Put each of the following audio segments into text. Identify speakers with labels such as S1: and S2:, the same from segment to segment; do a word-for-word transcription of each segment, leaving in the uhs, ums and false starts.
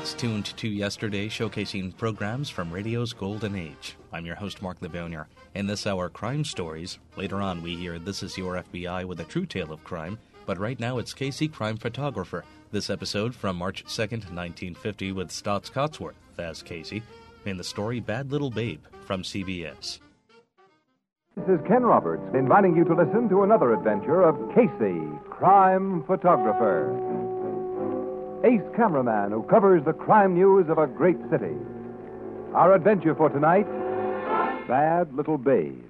S1: It's tuned to yesterday, showcasing programs from radio's golden age. I'm your host, Mark Livonier. In this hour, crime stories. Later on, we hear This Is Your F B I with a true tale of crime. But right now, it's Casey, crime photographer. This episode from March second, nineteen fifty, with Stotts Cotsworth as Casey. In the story, Bad Little Babe from C B S.
S2: This is Ken Roberts inviting you to listen to another adventure of Casey, crime photographer. Ace cameraman who covers the crime news of a great city. Our adventure for tonight, Bad Little Babe.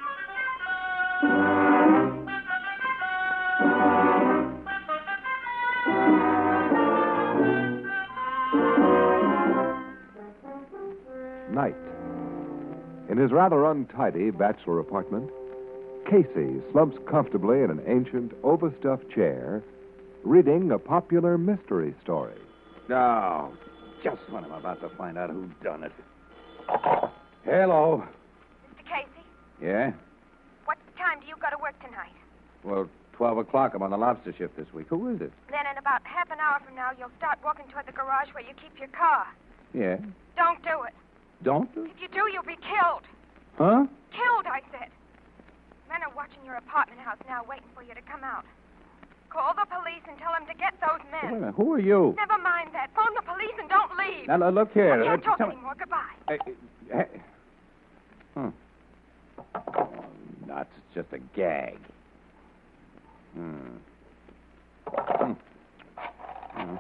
S2: Night. In his rather untidy bachelor apartment, Casey slumps comfortably in an ancient, overstuffed chair, reading a popular mystery story.
S3: Oh, just when I'm about to find out who done it. Hello.
S4: Mister Casey?
S3: Yeah?
S4: What time do you go to work tonight?
S3: Well, twelve o'clock. I'm on the lobster shift this week. Who is it?
S4: Then in about half an hour from now, you'll start walking toward the garage where you keep your car.
S3: Yeah?
S4: Don't do it.
S3: Don't?
S4: If you do, you'll be killed.
S3: Huh?
S4: Killed, I said. Men are watching your apartment house now, waiting for you to come out. Call the police and tell them to get those
S3: Wait a
S4: men.
S3: minute. Who are you?
S4: Never mind that. Phone the police and don't leave.
S3: Now, look here.
S4: I can't
S3: Uh,
S4: talk
S3: tell me-
S4: anymore. Goodbye.
S3: Hey, hey. Huh. Oh, nuts. It's just a gag. Hmm. Hmm. Hmm.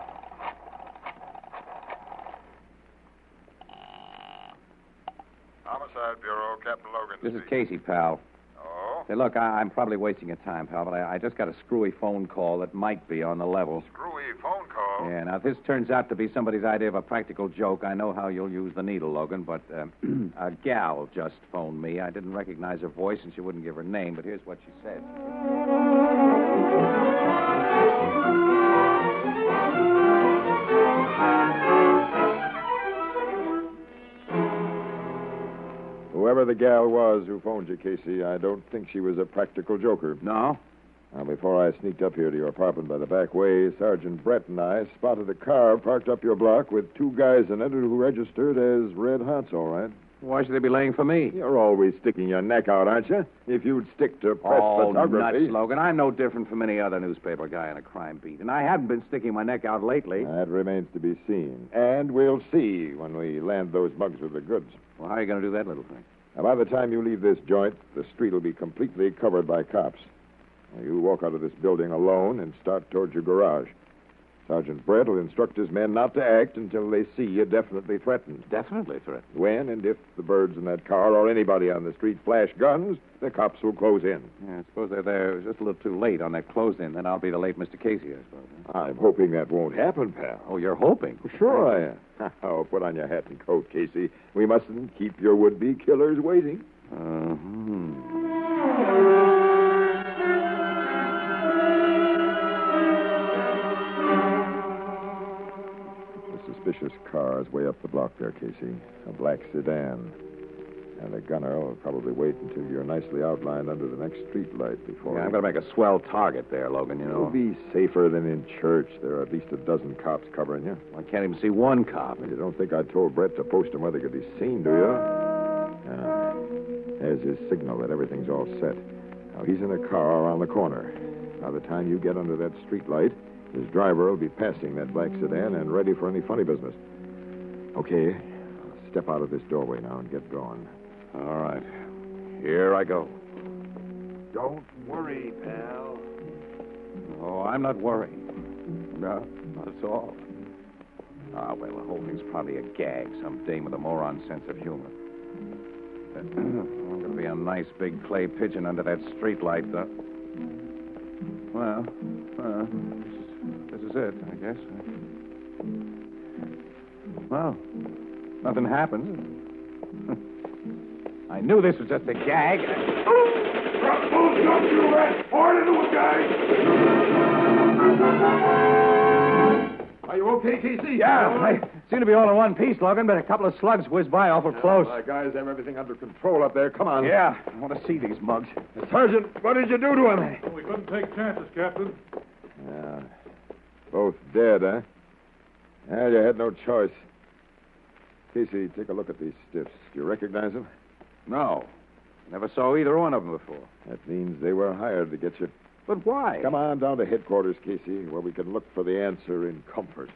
S5: Homicide Bureau, Captain Logan.
S3: This is
S5: speaking.
S3: Casey, pal.
S5: Oh?
S3: Hey, look, I- I'm probably wasting your time, pal, but I-, I just got a screwy phone call that might be on the level.
S5: Screwy phone call?
S3: Yeah, now, if this turns out to be somebody's idea of a practical joke, I know how you'll use the needle, Logan, but uh, a gal just phoned me. I didn't recognize her voice, and she wouldn't give her name, but here's what she said.
S5: Whoever the gal was who phoned you, Casey, I don't think she was a practical joker.
S3: No?
S5: Now, before I sneaked up here to your apartment by the back way, Sergeant Brett and I spotted a car parked up your block with two guys in it who registered as Red Hots, all right?
S3: Why should they be laying for me?
S5: You're always sticking your neck out, aren't you? If you'd stick to press
S3: Oh,
S5: photography...
S3: nuts, Logan. I'm no different from any other newspaper guy on a crime beat, and I haven't been sticking my neck out lately.
S5: That remains to be seen. And we'll see when we land those mugs with the goods.
S3: Well, how are you going to do that little thing?
S5: Now, by the time you leave this joint, the street will be completely covered by cops. Now, you walk out of this building alone and start towards your garage. Sergeant Brett will instruct his men not to act until they see you definitely threatened.
S3: Definitely threatened.
S5: When and if the birds in that car or anybody on the street flash guns, the cops will close in.
S3: Yeah, I suppose they're there just a little too late on that close-in. Then I'll be the late Mister Casey, I suppose. Huh?
S5: I'm hoping that won't happen, pal.
S3: Oh, you're hoping?
S5: Sure I am. Oh, put on your hat and coat, Casey. We mustn't keep your would-be killers waiting.
S3: Uh-huh.
S5: Suspicious car is way up the block there, Casey. A black sedan. And the gunner will probably wait until you're nicely outlined under the next street light before...
S3: Yeah, I'm going to make a swell target there, Logan, you know.
S5: You'll be safer than in church. There are at least a dozen cops covering you.
S3: I can't even see one cop.
S5: You don't think I told Brett to post him where they could be seen, do you? Ah, there's his signal that everything's all set. Now, he's in a car around the corner. By the time you get under that street light, his driver will be passing that black sedan and ready for any funny business. Okay, I'll step out of this doorway now and get going.
S3: All right. Here I go.
S5: Don't worry, pal.
S3: Oh, I'm not worried. No, not at all. Ah, well, the whole thing's probably a gag. Some dame with a moron sense of humor. I'm going to be a nice big clay pigeon under that streetlight, though. Well, uh, this is it, I guess. Well, nothing happens. I knew this was just a gag.
S5: Don't you rat! Point into it, guys! Are you okay, Casey?
S3: Yeah, I seem to be all in one piece, Logan, but a couple of slugs whizzed by awful close.
S5: My guys have everything under control up there. Come on.
S3: Yeah, I want to see these mugs.
S5: Sergeant, what did you do to him?
S6: Well, we couldn't take chances, Captain.
S5: Yeah. Both dead, huh? Yeah, you had no choice. Casey, take a look at these stiffs. Do you recognize them?
S3: No. Never saw either one of them before.
S5: That means they were hired to get you.
S3: But why?
S5: Come on down to headquarters, Casey, where we can look for the answer in comfort.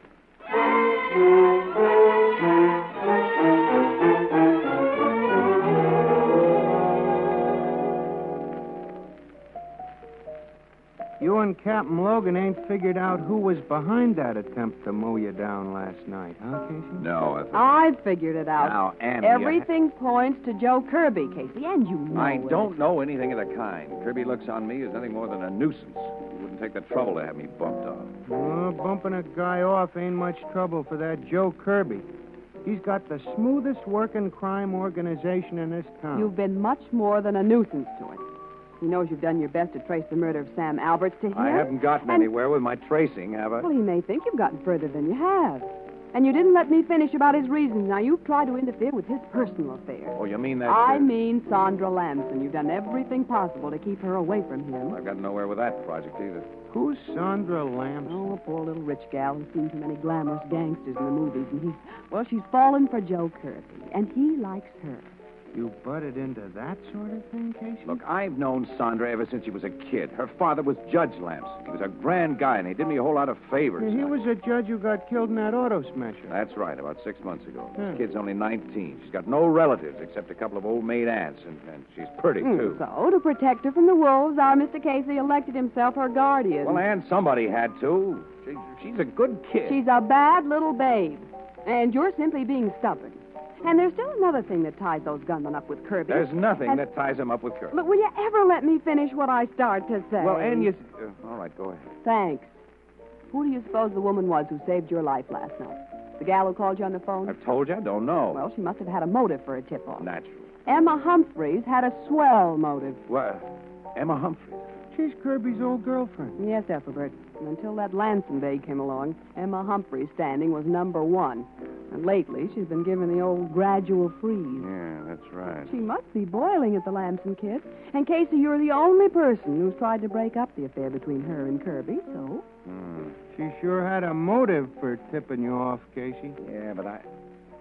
S6: You and Captain Logan ain't figured out who was behind that attempt to mow you down last night, huh, Casey?
S3: No, I think...
S7: I figured it out.
S3: Now, Andy...
S7: Everything points to Joe Kirby, Casey, and you know
S3: I
S7: it.
S3: don't know anything of the kind. Kirby looks on me as nothing more than a nuisance. He wouldn't take the trouble to have me bumped off.
S6: Oh, bumping a guy off ain't much trouble for that Joe Kirby. He's got the smoothest working crime organization in this town.
S7: You've been much more than a nuisance to him. He knows you've done your best to trace the murder of Sam Alberts to him.
S3: I haven't gotten
S7: and...
S3: anywhere with my tracing, have I?
S7: Well, he may think you've gotten further than you have. And you didn't let me finish about his reasons. Now, you've tried to interfere with his personal affairs.
S3: Oh, you mean that...
S7: I
S3: uh,
S7: mean Sandra Lamson. You've done everything possible to keep her away from him.
S3: I've gotten nowhere with that project either.
S6: Who's Sandra Lamson?
S7: Oh, a poor little rich gal who's seen too many glamorous gangsters in the movies. And he's... Well, she's fallen for Joe Kirby. And he likes her.
S6: You butted into that sort of thing, Casey?
S3: Look, I've known Sandra ever since she was a kid. Her father was Judge Lamson. He was a grand guy, and he did me a whole lot of favors.
S6: He was a judge who got killed in that auto smasher.
S3: That's right, about six months ago.
S6: Hmm.
S3: This kid's only nineteen. She's got no relatives except a couple of old maid aunts, and, and she's pretty, too.
S7: So, to protect her from the wolves, our Mister Casey elected himself her guardian.
S3: Well, and somebody had to. She, she's a good kid.
S7: She's a bad little babe. And you're simply being stubborn. And there's still another thing that ties those gunmen up with Kirby.
S3: There's nothing
S7: and...
S3: that ties him up with Kirby.
S7: But will you ever let me finish what I start to say?
S3: Well, and you... Uh, all right, go ahead.
S7: Thanks. Who do you suppose the woman was who saved your life last night? The gal who called you on the phone?
S3: I've told you, I don't know.
S7: Well, she must have had a motive for a tip-off.
S3: Naturally.
S7: Emma Humphreys had a swell motive.
S3: What? Emma Humphreys?
S6: She's Kirby's old girlfriend.
S7: Yes, Ethelbert. And until that Lanson babe came along, Emma Humphreys' standing was number one. And lately, she's been given the old gradual freeze.
S3: Yeah, that's right.
S7: She must be boiling at the Lamson kid. And, Casey, you're the only person who's tried to break up the affair between her and Kirby, so...
S3: Hmm.
S6: She sure had a motive for tipping you off, Casey.
S3: Yeah, but I...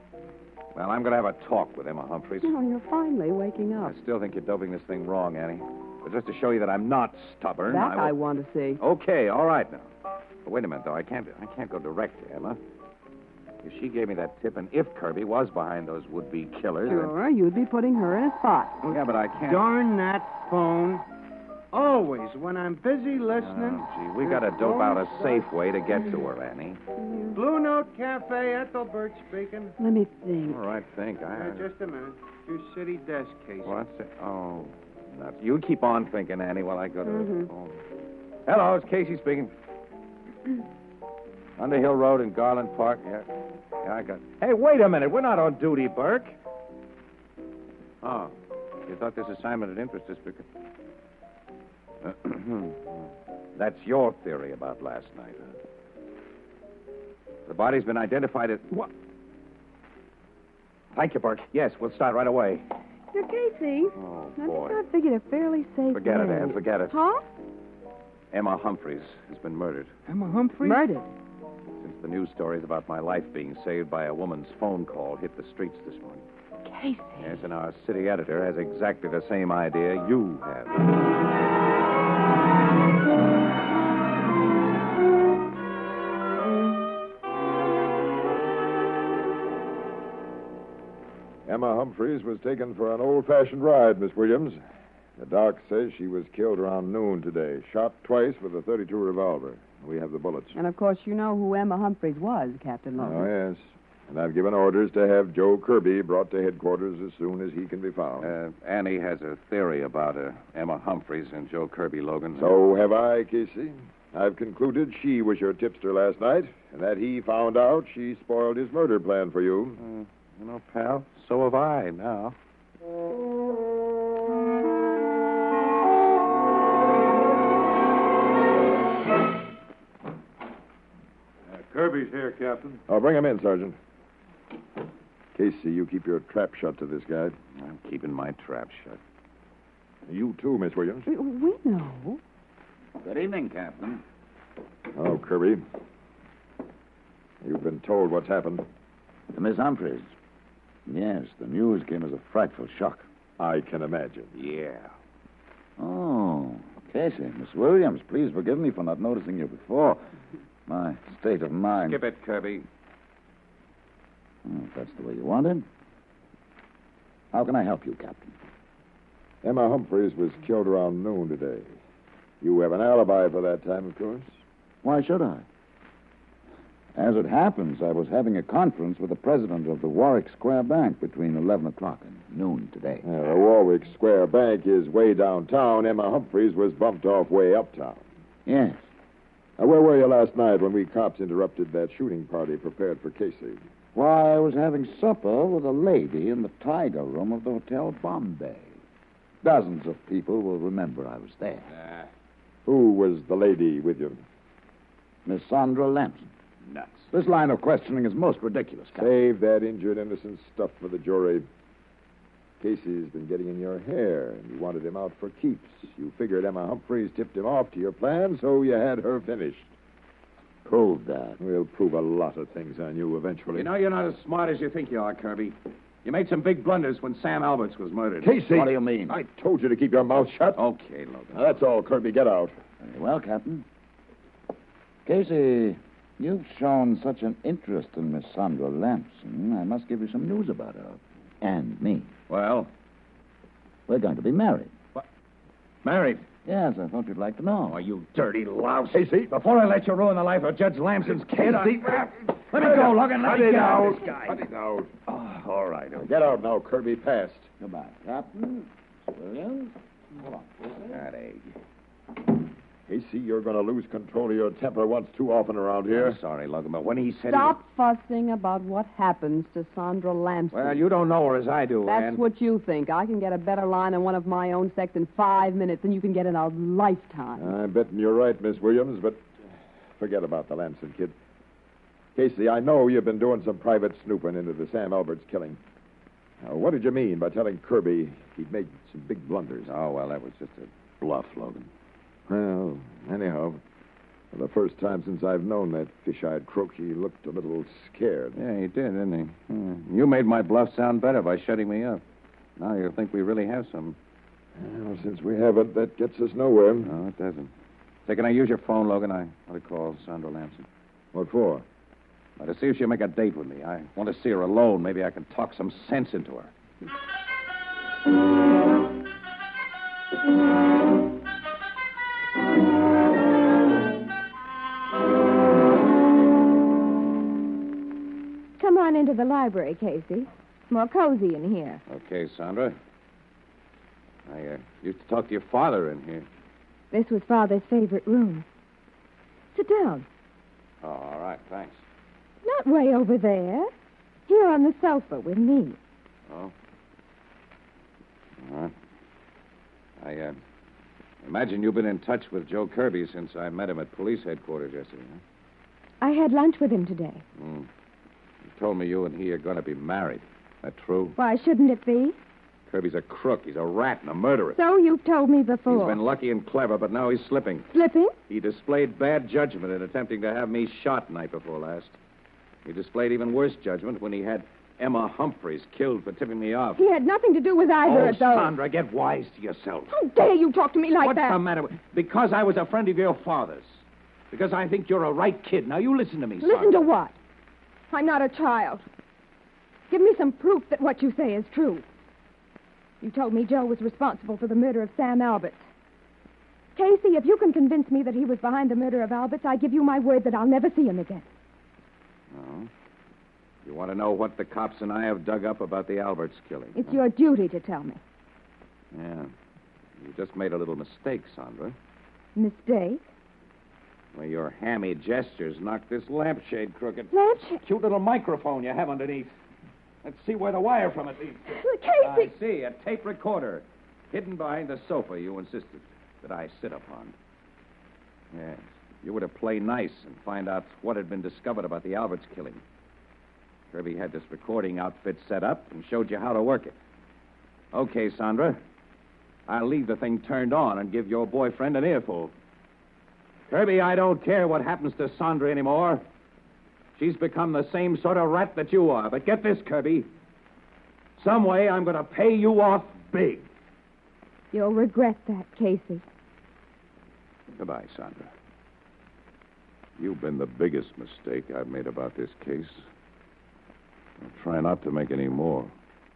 S3: Well, I'm going to have a talk with Emma Humphreys.
S7: Oh, you're finally waking up.
S3: I still think you're doping this thing wrong, Annie. But just to show you that I'm not stubborn...
S7: That
S3: I,
S7: I want to see.
S3: Okay, all right now. But wait a minute, though. I can't, I can't go direct to Emma. If she gave me that tip, and if Kirby was behind those would-be killers...
S7: Sure, you'd be putting her in a spot.
S3: Then... Yeah, but I can't...
S6: Darn that phone. Always, when I'm busy listening...
S3: Oh, gee, we got to dope out a safe way to get to her, Annie.
S6: Blue Note Cafe, Ethelbert speaking.
S7: Let me think.
S3: All right, think. I...
S6: Uh, just a minute. Your city desk, Casey.
S3: What's it? Oh, nuts. You keep on thinking, Annie, while I go to
S7: Mhm.
S3: the phone. Hello, it's Casey speaking. Underhill Road in Garland Park. Yeah. Yeah, I got... Hey, wait a minute. We're not on duty, Burke. Oh. You thought this assignment had interest us because... That's your theory about last night, huh? The body's been identified as... What? Thank you, Burke. Yes, we'll start right away.
S7: Sir Casey.
S3: Oh,
S7: I
S3: boy.
S7: just I figured a fairly safe
S3: Forget it,
S7: way.
S3: Ann. Forget it.
S7: Huh?
S3: Emma Humphreys has been murdered.
S6: Emma Humphreys?
S7: Murdered.
S3: Since the news stories about my life being saved by a woman's phone call hit the streets this morning.
S7: Casey.
S3: Yes, and our city editor has exactly the same idea you have.
S5: Emma Humphreys was taken for an old-fashioned ride, Miss Williams. The doc says she was killed around noon today, shot twice with a thirty-two revolver. We have the bullets.
S7: And, of course, you know who Emma Humphreys was, Captain Logan.
S5: Oh, yes. And I've given orders to have Joe Kirby brought to headquarters as soon as he can be found.
S3: Uh, Annie has a theory about uh, Emma Humphreys and Joe Kirby, Logan.
S5: So have I, Casey. I've concluded she was your tipster last night, and that he found out she spoiled his murder plan for you.
S3: Uh, you know, pal, so have I now.
S8: Kirby's here, Captain.
S5: Oh, bring him in, Sergeant. Casey, you keep your trap shut to this guy.
S3: I'm keeping my trap shut.
S5: You too, Miss Williams.
S7: We, we know.
S9: Good evening, Captain.
S5: Oh, Kirby. You've been told what's happened.
S9: To Miss Humphreys. Yes, the news came as a frightful shock.
S5: I can imagine.
S3: Yeah.
S9: Oh, Casey, Miss Williams, please forgive me for not noticing you before. My state of mind.
S3: Skip it, Kirby.
S9: Oh, if that's the way you want it. How can I help you, Captain?
S5: Emma Humphreys was killed around noon today. You have an alibi for that time, of course.
S9: Why should I? As it happens, I was having a conference with the president of the Warwick Square Bank between eleven o'clock and noon today.
S5: Uh, the Warwick Square Bank is way downtown. Emma Humphreys was bumped off way uptown.
S9: Yes.
S5: Now, where were you last night when we cops interrupted that shooting party prepared for Casey?
S9: Why, I was having supper with a lady in the Tiger Room of the Hotel Bombay. Dozens of people will remember I was there.
S3: Uh,
S5: Who was the lady with you?
S9: Miss Sandra Lamson.
S3: nuts.
S9: This line of questioning is most ridiculous, Captain.
S5: Save that injured innocent stuff for the jury. Casey's been getting in your hair, and you wanted him out for keeps. You figured Emma Humphreys tipped him off to your plan, so you had her finished.
S9: Prove that.
S5: We'll prove a lot of things on you eventually.
S3: You know you're not as smart as you think you are, Kirby. You made some big blunders when Sam Alberts was murdered.
S5: Casey!
S9: What do you mean?
S5: I told you to keep your mouth shut.
S3: Okay, Logan.
S5: Now, that's all, Kirby. Get out.
S9: Very well, Captain. Casey, you've shown such an interest in Miss Sandra Lamson. I must give you some news about her. And me.
S3: Well?
S9: We're going to be married.
S3: What? Married?
S9: Yes, I thought you'd like to know.
S3: Oh, you dirty louse.
S5: Casey!
S3: Before I let you ruin the life of Judge Lamson's kid, I... Let me go, Logan. Let
S5: Cut
S3: me
S5: it
S3: get
S5: out.
S3: out of this guy.
S5: Cut it out.
S3: Oh, all right.
S5: Now, get out now, Kirby. Fast.
S9: Goodbye, Captain. Williams. Hold on.
S3: That egg.
S5: Casey, you're going to lose control of your temper once too often around here.
S3: I'm sorry, Logan, but when he said...
S7: Stop fussing about what happens to Sandra Lamson.
S3: Well, you don't know her as I do,
S7: That's
S3: Ann.
S7: what you think. I can get a better line on one of my own sex in five minutes than you can get in a lifetime.
S5: I'm betting you're right, Miss Williams, but forget about the Lamson kid. Casey, I know you've been doing some private snooping into the Sam Alberts killing. Now, what did you mean by telling Kirby he'd made some big blunders?
S3: Oh, well, that was just a bluff, Logan.
S5: Well, anyhow, for the first time since I've known that fish-eyed crook, he looked a little scared.
S3: Yeah, he did, didn't he? Hmm. You made my bluff sound better by shutting me up. Now you think we really have some.
S5: Well, since we haven't, that gets us nowhere.
S3: No, it doesn't. Say, can I use your phone, Logan? I want to call Sandra Lamson.
S5: What for?
S3: Well, to see if she'll make a date with me. I want to see her alone. Maybe I can talk some sense into her.
S4: Come on into the library, Casey. It's more cozy in here.
S3: Okay, Sandra. I uh, used to talk to your father in here.
S4: This was Father's favorite room. Sit down.
S3: Oh, all right, thanks.
S4: Not way over there. Here on the sofa with me.
S3: Oh. All right. I uh, imagine you've been in touch with Joe Kirby since I met him at police headquarters yesterday, huh?
S4: I had lunch with him today.
S3: Mm. You told me you and he are going to be married. That true?
S4: Why shouldn't it be?
S3: Kirby's a crook. He's a rat and a murderer.
S4: So you've told me before.
S3: He's been lucky and clever, but now he's slipping.
S4: Slipping?
S3: He displayed bad judgment in attempting to have me shot night before last. He displayed even worse judgment when he had Emma Humphreys killed for tipping me off.
S4: He had nothing to do with either
S3: Oh,
S4: of those.
S3: Sandra, get wise to yourself.
S4: How dare you talk to me like
S3: What's
S4: that?
S3: the matter with... Because I was a friend of your father's. Because I think you're a right kid. Now, you listen to me,
S4: Listen
S3: Sandra.
S4: to what? I'm not a child. Give me some proof that what you say is true. You told me Joe was responsible for the murder of Sam Alberts. Casey, if you can convince me that he was behind the murder of Alberts, I give you my word that I'll never see him again.
S3: Oh? You want to know what the cops and I have dug up about the Alberts killing?
S4: It's
S3: huh?
S4: your duty to tell me.
S3: Yeah. You just made a little mistake, Sandra.
S4: Mistake?
S3: Well, your hammy gestures knocked this lampshade crooked.
S4: Lampshade?
S3: Cute little microphone you have underneath. Let's see where the wire from it leads to.
S4: Casey!
S3: I see, a tape recorder hidden behind the sofa you insisted that I sit upon. Yes, you were to play nice and find out what had been discovered about the Alberts killing. Kirby had this recording outfit set up and showed you how to work it. Okay, Sandra. I'll leave the thing turned on and give your boyfriend an earful. Kirby, I don't care what happens to Sandra anymore. She's become the same sort of rat that you are. But get this, Kirby. Some way I'm going to pay you off big.
S4: You'll regret that, Casey.
S3: Goodbye, Sandra. You've been the biggest mistake I've made about this case. I'll try not to make any more.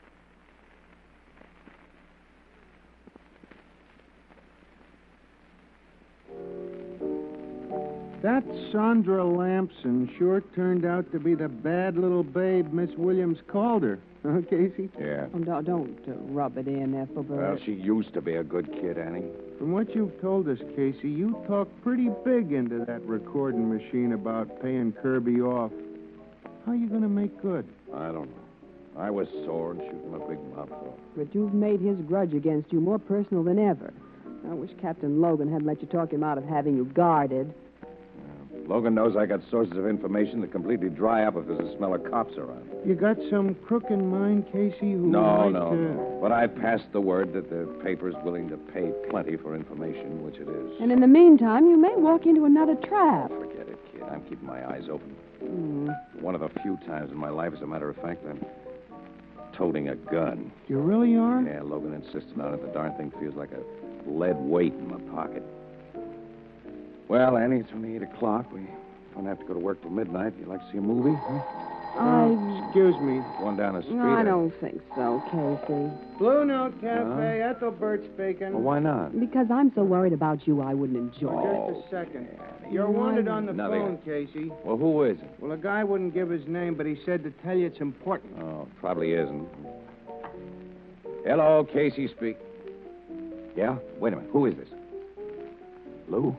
S6: That Sandra Lamson sure turned out to be the bad little babe Miss Williams called her. Huh, Casey?
S3: Yeah.
S7: Oh, don't don't uh, rub it in, Ethelbert.
S3: Well, she used to be a good kid, Annie.
S6: From what you've told us, Casey, you talked pretty big into that recording machine about paying Kirby off. How are you going to make good?
S3: I don't know. I was sore and shooting a big mouth off.
S7: But you've made his grudge against you more personal than ever. I wish Captain Logan hadn't let you talk him out of having you guarded.
S3: Logan knows I got sources of information that completely dry up if there's a smell of cops around.
S6: You got some crook in mind, Casey, who
S3: No,
S6: might,
S3: no,
S6: uh...
S3: no. But I passed the word that the paper's willing to pay plenty for information, which it is.
S7: And in the meantime, you may walk into another trap.
S3: Forget it, kid. I'm keeping my eyes open.
S7: Mm.
S3: One of the few times in my life, as a matter of fact, I'm toting a gun.
S6: You really are?
S3: Yeah, Logan insisted on it. The darn thing feels like a lead weight in my pocket. Well, Annie, it's only eight o'clock. We don't have to go to work till midnight. You like to see a movie? Huh?
S7: I...
S6: Excuse me.
S3: One down the street.
S7: No, I
S3: or-
S7: don't think so, Casey.
S6: Blue Note Cafe, Ethelbert speaking.
S3: Well, why not?
S7: Because I'm so worried about you, I wouldn't enjoy it.
S3: Oh,
S6: Just a second.
S3: Annie.
S6: You're wanted on the
S3: Nothing.
S6: phone, Casey.
S3: Well, who is it?
S6: Well, a guy wouldn't give his name, but he said to tell you it's important.
S3: Oh, probably isn't. Hello, Casey speak. Yeah? Wait a minute. Who is this? Lou?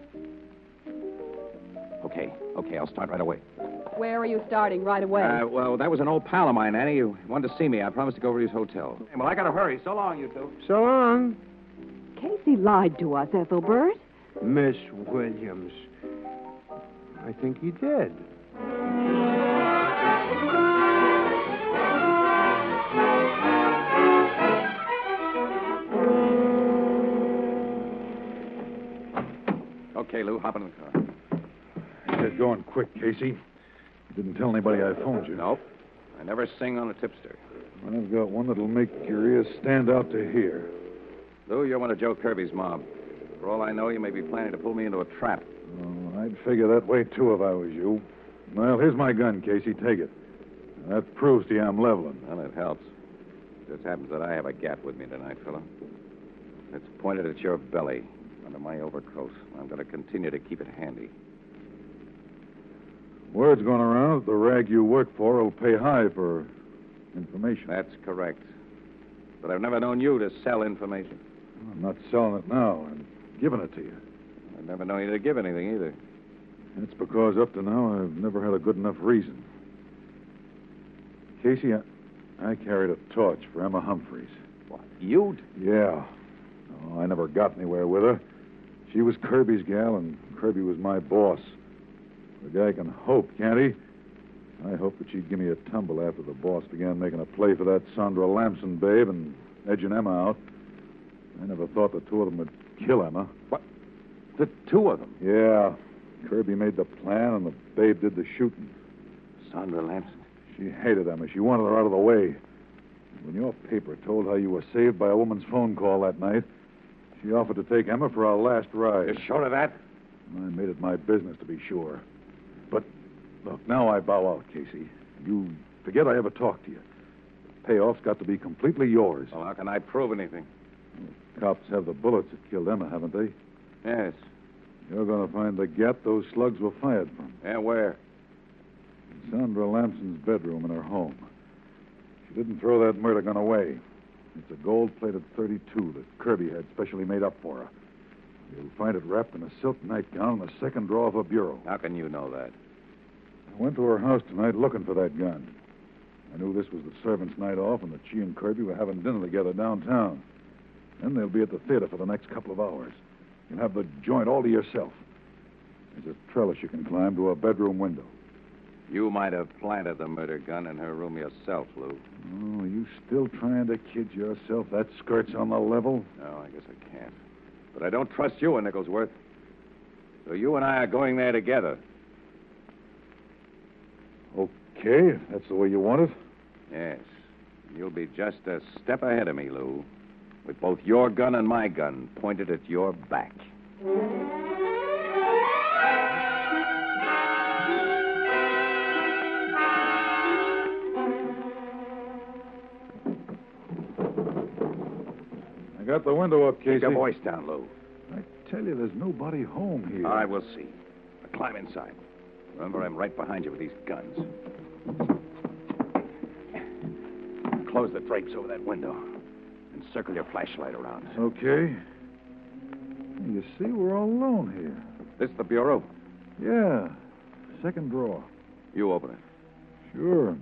S3: Okay, okay, I'll start right away.
S7: Where are you starting right away?
S3: Uh, well, that was an old pal of mine, Annie. He wanted to see me. I promised to go over to his hotel. Hey, well, I gotta hurry. So long, you two.
S6: So long,
S7: Casey lied to us, Ethelbert.
S6: Miss Williams. I think he did.
S3: Okay, Lou, hop in the car.
S8: Get going quick, Casey. You didn't tell anybody I phoned you.
S3: Nope. I never sing on a tipster.
S8: I've got one that'll make your ears stand out to hear.
S3: Lou, you're one of Joe Kirby's mob. For all I know, you may be planning to pull me into a trap.
S8: Oh, I'd figure that way, too, if I was you. Well, here's my gun, Casey. Take it. That proves to you I'm leveling.
S3: Well, it helps. It just happens that I have a gat with me tonight, fella. It's pointed at your belly, under my overcoat. I'm going to continue to keep it handy.
S8: Word's going around that the rag you work for will pay high for information.
S3: That's correct. But I've never known you to sell information.
S8: I'm not selling it now. I'm giving it to you.
S3: I've never known you to give anything either.
S8: That's because up to now I've never had a good enough reason. Casey, I, I carried a torch for Emma Humphreys.
S3: What? You?
S8: Yeah. Oh, I never got anywhere with her. She was Kirby's gal, and Kirby was my boss. The guy can hope, can't he? I hoped that she'd give me a tumble after the boss began making a play for that Sandra Lamson babe and edging Emma out. I never thought the two of them would kill Emma.
S3: What? The two of them?
S8: Yeah. Kirby made the plan, and the babe did the shooting.
S3: Sandra Lamson?
S8: She hated Emma. She wanted her out of the way. When your paper told how you were saved by a woman's phone call that night, she offered to take Emma for our last ride.
S3: You're sure of that?
S8: I made it my business to be sure. But, look, now I bow out, Casey. You forget I ever talked to you. The payoff's got to be completely yours.
S3: Well, how can I prove anything?
S8: Cops have the bullets that killed Emma, haven't they?
S3: Yes.
S8: You're going to find the gap those slugs were fired from.
S3: Yeah, where?
S8: In Sandra Lamson's bedroom in her home. She didn't throw that murder gun away. It's a gold-plated thirty-two that Kirby had specially made up for her. You'll find it wrapped in a silk nightgown in the second drawer of her bureau.
S3: How can you know that?
S8: I went to her house tonight looking for that gun. I knew this was the servants' night off and that she and Kirby were having dinner together downtown. Then they'll be at the theater for the next couple of hours. You'll have the joint all to yourself. There's a trellis you can climb to her bedroom window.
S3: You might have planted the murder gun in her room yourself, Lou.
S8: Oh, you still trying to kid yourself? That skirt's on the level?
S3: No, I guess I can't. But I don't trust you, Nicholsworth. So you and I are going there together.
S8: Okay, if that's the way you want it.
S3: Yes. You'll be just a step ahead of me, Lou, with both your gun and my gun pointed at your back.
S8: I got the window up, Casey.
S3: Keep your voice down, Lou.
S8: I tell you, there's nobody home here.
S3: All right, we'll see. Now climb inside. Remember, I'm right behind you with these guns. Close the drapes over that window and circle your flashlight around.
S8: Okay. You see, we're all alone here.
S3: This the bureau?
S8: Yeah. Second drawer.
S3: You open it.
S8: Sure.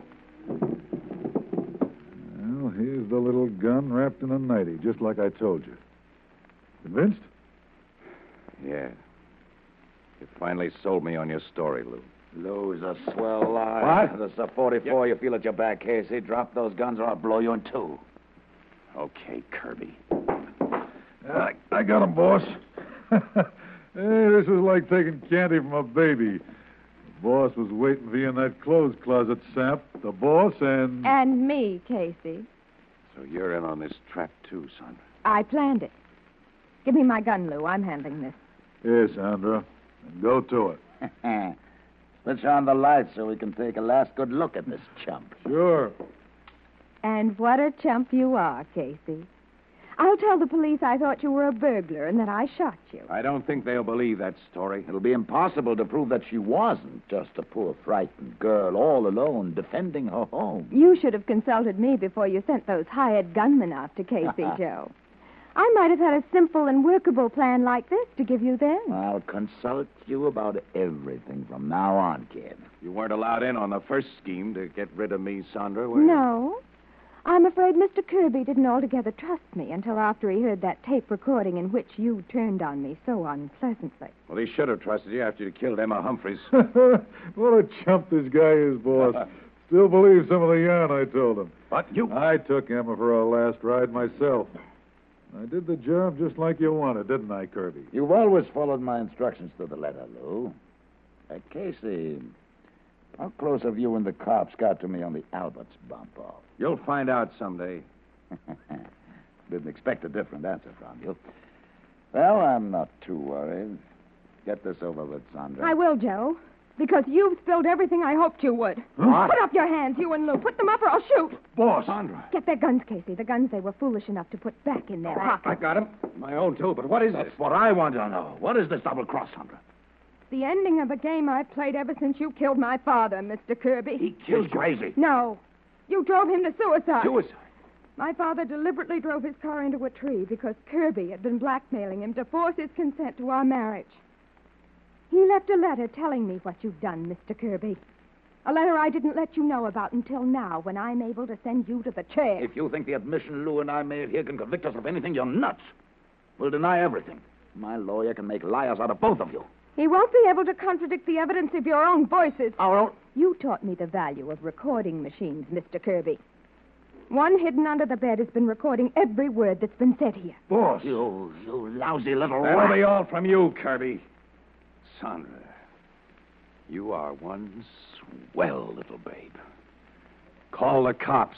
S8: Well, here's the little gun wrapped in a nightie, just like I told you. Convinced?
S3: Yeah. You finally sold me on your story, Lou.
S9: Lou's a swell lie.
S3: What?
S9: This is a forty-four you feel at your back, Casey. Drop those guns or I'll blow you in two.
S3: Okay, Kirby.
S8: I, I got him, boss. Hey, this is like taking candy from a baby. The boss was waiting for you in that clothes closet, Sap. The boss and...
S4: And me, Casey.
S3: So you're in on this trap, too, Sandra.
S4: I planned it. Give me my gun, Lou. I'm handling this.
S8: Yes, Sandra. And go to it.
S9: Switch on the lights so we can take a last good look at this chump.
S8: Sure.
S4: And what a chump you are, Casey. I'll tell the police I thought you were a burglar and that I shot you.
S3: I don't think they'll believe that story.
S9: It'll be impossible to prove that she wasn't just a poor, frightened girl all alone defending her home.
S4: You should have consulted me before you sent those hired gunmen after Casey, Joe. I might have had a simple and workable plan like this to give you then.
S9: I'll consult you about everything from now on, kid.
S3: You weren't allowed in on the first scheme to get rid of me, Sandra, were you?
S4: No. I'm afraid Mister Kirby didn't altogether trust me until after he heard that tape recording in which you turned on me so unpleasantly.
S3: Well, he should have trusted you after you killed Emma Humphreys.
S8: What a chump this guy is, boss. Still believes some of the yarn I told him.
S3: But you...
S8: I took Emma for our last ride myself. I did the job just like you wanted, didn't I, Kirby?
S9: You've always followed my instructions to the letter, Lou. Uh, Casey, how close have you and the cops got to me on the Alberts bump-off?
S3: You'll find out someday.
S9: Didn't expect a different answer from you. Well, I'm not too worried. Get this over with, Sandra.
S4: I will, Joe. Because you've spilled everything I hoped you would.
S9: What?
S4: Put up your hands, you and Lou. Put them up or I'll shoot.
S3: Boss. Sandra.
S4: Get their guns, Casey. The guns they were foolish enough to put back in their pockets.
S3: I got him. My own, too. But what is
S9: That's
S3: this?
S9: what I want to know. What is this double cross, Sandra?
S4: The ending of a game I've played ever since you killed my father, Mister Kirby.
S9: He killed crazy.
S4: No. You drove him to suicide.
S3: Suicide?
S4: My father deliberately drove his car into a tree because Kirby had been blackmailing him to force his consent to our marriage. He left a letter telling me what you've done, Mister Kirby. A letter I didn't let you know about until now, when I'm able to send you to the chair.
S9: If you think the admission Lou and I made here can convict us of anything, you're nuts. We'll deny everything. My lawyer can make liars out of both of you.
S4: He won't be able to contradict the evidence of your own voices.
S9: Our own...
S4: You taught me the value of recording machines, Mister Kirby. One hidden under the bed has been recording every word that's been said here.
S9: Boss. You, you lousy little
S3: That'll
S9: rat.
S3: be all from you, Kirby. Sandra, you are one swell little babe. Call the cops.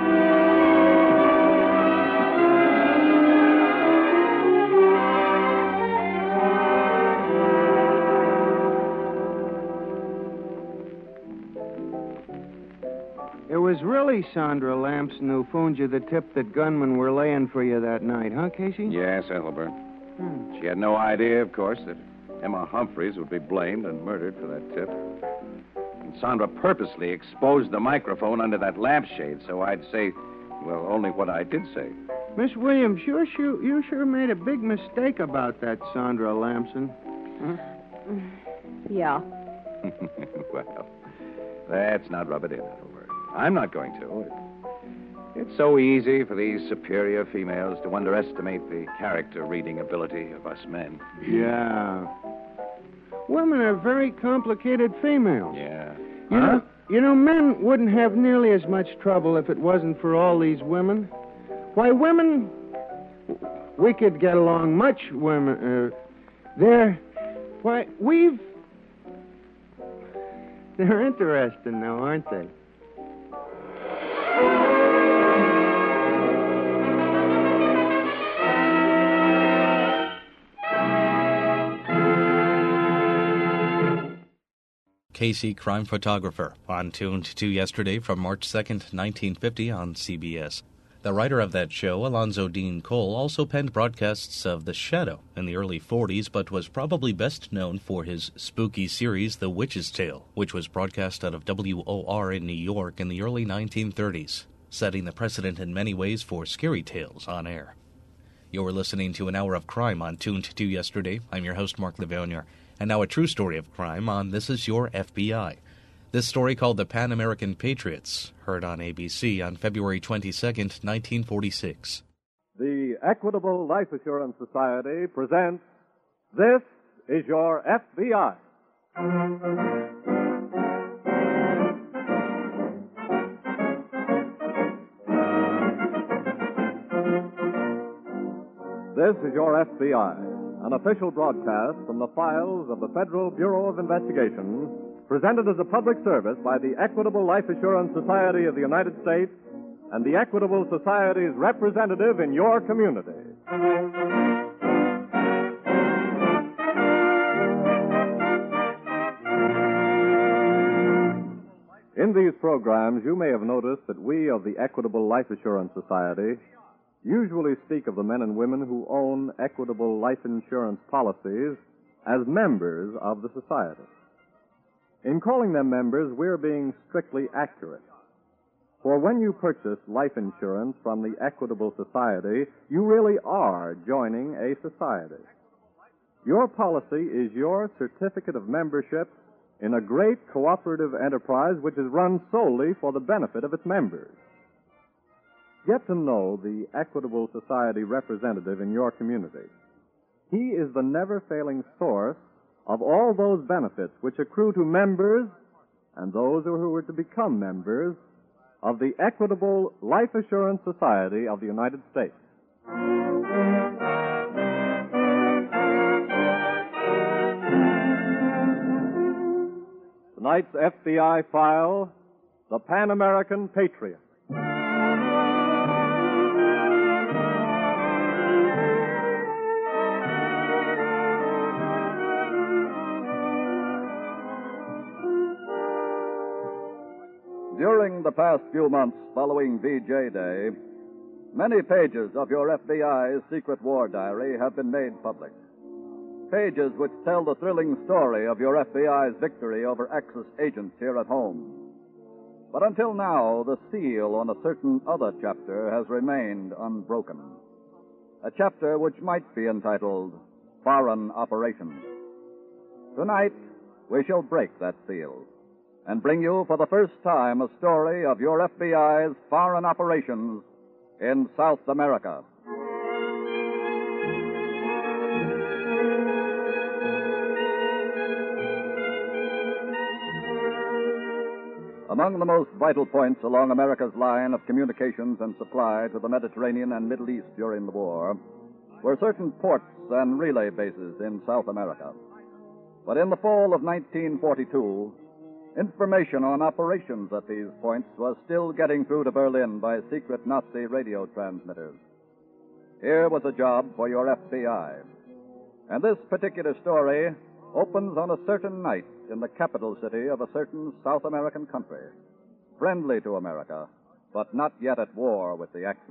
S6: It was really Sandra Lamson who phoned you the tip that gunmen were laying for you that night, huh, Casey?
S3: Yes, Ethelbert.
S6: Hmm.
S3: She had no idea, of course, that Emma Humphreys would be blamed and murdered for that tip. And Sandra purposely exposed the microphone under that lampshade, so I'd say, well, only what I did say.
S6: Miss Williams, you sure, you sure made a big mistake about that Sandra Lamson. Huh?
S7: Yeah.
S3: Well, let's not rub it in, Ethelbert. I'm not going to. It, it's so easy for these superior females to underestimate the character-reading ability of us men.
S6: Yeah. Women are very complicated females.
S3: Yeah.
S6: You know, you know, men wouldn't have nearly as much trouble if it wasn't for all these women. Why, women, we could get along much. Women, uh, they're, why, we've, They're interesting, though, aren't they?
S1: Casey, crime photographer, on Tuned to Yesterday from March second, nineteen fifty on C B S. The writer of that show, Alonzo Dean Cole, also penned broadcasts of The Shadow in the early forties, but was probably best known for his spooky series, The Witch's Tale, which was broadcast out of W O R in New York in the early nineteen thirties, setting the precedent in many ways for scary tales on air. You're listening to an hour of crime on Tuned to Yesterday. I'm your host, Mark Levonier. And now a true story of crime on This Is Your F B I. This story, called The Pan American Patriots, heard on A B C on February twenty-second, nineteen forty-six.
S10: The Equitable Life Assurance Society presents This Is Your F B I. This is Your F B I, an official broadcast from the files of the Federal Bureau of Investigation, presented as a public service by the Equitable Life Assurance Society of the United States and the Equitable Society's representative in your community. In these programs, you may have noticed that we of the Equitable Life Assurance Society usually speak of the men and women who own equitable life insurance policies as members of the society. In calling them members, we're being strictly accurate. For when you purchase life insurance from the Equitable Society, you really are joining a society. Your policy is your certificate of membership in a great cooperative enterprise which is run solely for the benefit of its members. Get to know the Equitable Society representative in your community. He is the never-failing source of all those benefits which accrue to members and those who are to become members of the Equitable Life Assurance Society of the United States. Tonight's F B I file, The Pan American Patriot.
S11: During the past few months following V J Day, many pages of your F B I's secret war diary have been made public. Pages which tell the thrilling story of your F B I's victory over Axis agents here at home. But until now, the seal on a certain other chapter has remained unbroken. A chapter which might be entitled Foreign Operations. Tonight, we shall break that seal and bring you for the first time a story of your F B I's foreign operations in South America. Among the most vital points along America's line of communications and supply to the Mediterranean and Middle East during the war were certain ports and relay bases in South America. But in the fall of nineteen forty-two, information on operations at these points was still getting through to Berlin by secret Nazi radio transmitters. Here was a job for your F B I. And this particular story opens on a certain night in the capital city of a certain South American country, friendly to America, but not yet at war with the Axis.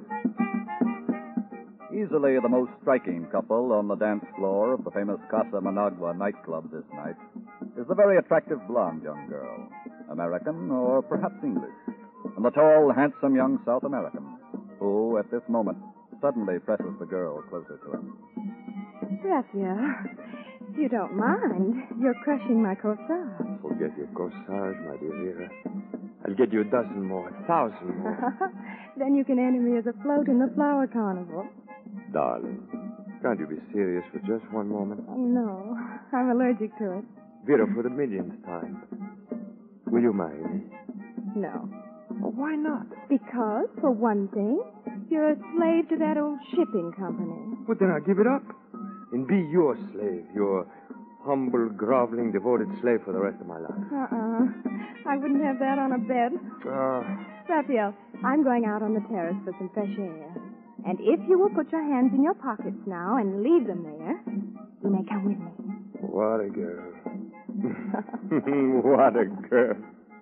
S11: Easily the most striking couple on the dance floor of the famous Casa Managua nightclub this night is the very attractive blonde young girl, American or perhaps English, and the tall, handsome young South American, who, at this moment, suddenly presses the girl closer to him.
S12: Raphael, you don't mind. You're crushing my corsage.
S13: Forget your corsage, my dear Vera. I'll get you a dozen more, a thousand more.
S12: Then you can enter me as a float in the flower carnival.
S13: Darling, can't you be serious for just one moment?
S12: Oh, no, I'm allergic to it.
S13: Vera, for the millionth time, will you marry me?
S12: No.
S13: Oh, why not?
S12: Because, for one thing, you're a slave to that old shipping company.
S13: Well, then I'll give it up and be your slave, your humble, groveling, devoted slave for the rest of my life.
S12: Uh-uh. I wouldn't have that on a bed.
S13: Ah.
S12: Raphael, I'm going out on the terrace for some fresh air. And if you will put your hands in your pockets now and leave them there, you may come with me.
S13: What a girl. What a girl.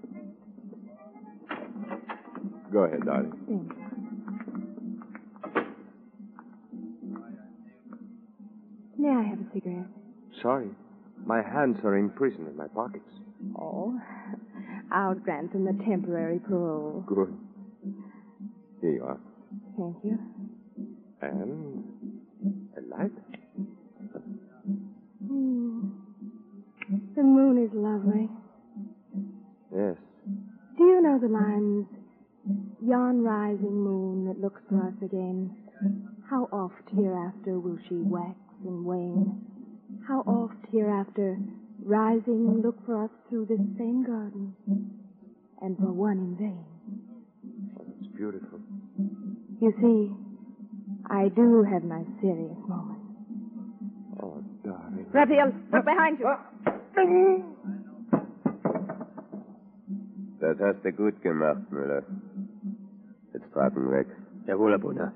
S13: Go ahead, darling.
S12: Thanks. May I have a cigarette?
S13: Sorry. My hands are imprisoned in my pockets.
S12: Oh, I'll grant them a temporary parole.
S13: Good. Here you are.
S12: Thank you.
S13: And a light?
S12: Hmm. The moon is lovely.
S13: Yes.
S12: Do you know the lines, yon rising moon that looks for us again? How oft hereafter will she wax and wane? How oft hereafter, rising, look for us through this same garden, and for one in vain?
S13: Oh, it's beautiful.
S12: You see, I do have my serious moments.
S13: Oh, darling.
S12: Raphael, look behind you.
S14: Das hast du gut gemacht, Müller. Jetzt traten weg.
S13: Jawohl, Herr Brunner.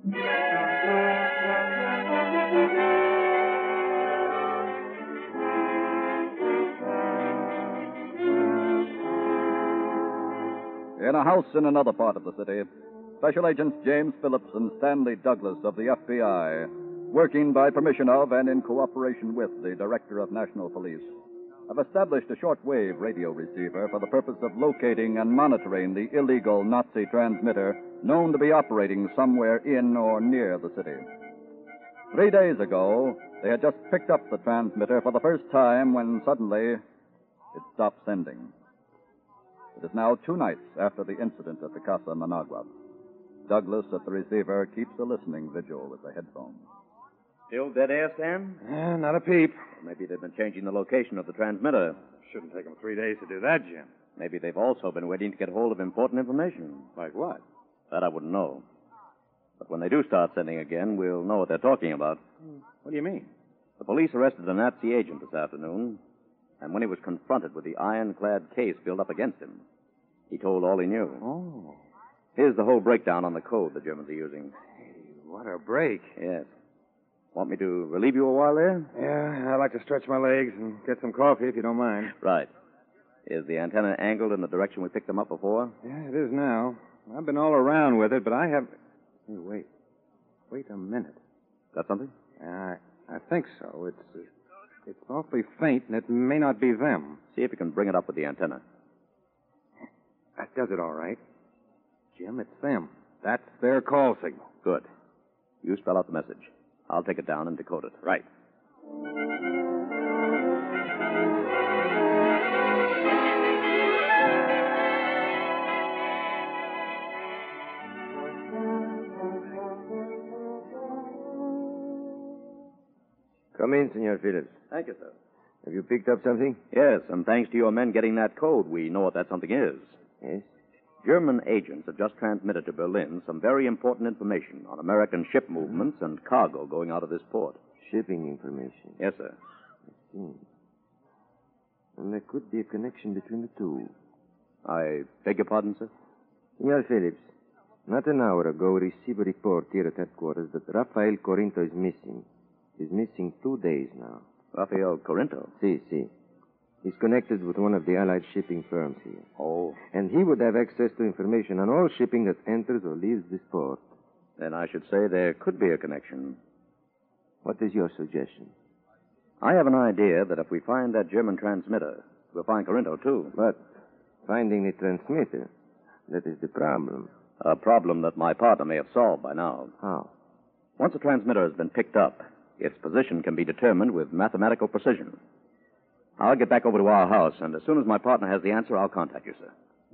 S11: In a house in another part of the city, Special Agents James Phillips and Stanley Douglas of the F B I, working by permission of and in cooperation with the Director of National Police, have established a shortwave radio receiver for the purpose of locating and monitoring the illegal Nazi transmitter known to be operating somewhere in or near the city. Three days ago, they had just picked up the transmitter for the first time when suddenly it stopped sending. It is now two nights after the incident at the Casa Managua. Douglas at the receiver keeps a listening vigil with the headphones.
S15: Still dead air, Sam?
S6: Eh, not a peep.
S15: Well, maybe they've been changing the location of the transmitter.
S6: Shouldn't take them three days to do that, Jim.
S15: Maybe they've also been waiting to get hold of important information.
S6: Like what?
S15: That I wouldn't know. But when they do start sending again, we'll know what they're talking about.
S6: What do you mean?
S15: The police arrested a Nazi agent this afternoon, and when he was confronted with the ironclad case built up against him, he told all he knew.
S6: Oh.
S15: Here's the whole breakdown on the code the Germans are using.
S6: Hey, what a break.
S15: Yes. Want me to relieve you a while there?
S6: Yeah, I'd like to stretch my legs and get some coffee, if you don't mind.
S15: Right. Is the antenna angled in the direction we picked them up before?
S6: Yeah, it is now. I've been all around with it, but I have... Hey, wait. Wait a minute.
S15: Got something?
S6: I, I think so. It's, uh, it's awfully faint, and it may not be them.
S15: See if you can bring it up with the antenna.
S6: That does it all right. Jim, it's them. That's their call signal.
S15: Good. You spell out the message. I'll take it down and decode it.
S6: Right.
S13: Come in, Senor Phillips.
S15: Thank you, sir.
S13: Have you picked up something?
S15: Yes, and thanks to your men getting that code, we know what that something is.
S13: Yes?
S15: German agents have just transmitted to Berlin some very important information on American ship movements and cargo going out of this port.
S13: Shipping information?
S15: Yes, sir.
S13: I see. And there could be a connection between the two.
S15: I beg your pardon, sir?
S13: Senor Phillips, not an hour ago, we received a report here at headquarters that Rafael Corinto is missing. He's missing two days now.
S15: Rafael Corinto?
S13: Si, si. He's connected with one of the Allied shipping firms here.
S15: Oh.
S13: And he would have access to information on all shipping that enters or leaves this port.
S15: Then I should say there could be a connection.
S13: What is your suggestion?
S15: I have an idea that if we find that German transmitter, we'll find Corinto, too.
S13: But finding the transmitter, that is the problem.
S15: A problem that my partner may have solved by now.
S13: How?
S15: Once a transmitter has been picked up, its position can be determined with mathematical precision. I'll get back over to our house, and as soon as my partner has the answer, I'll contact you, sir.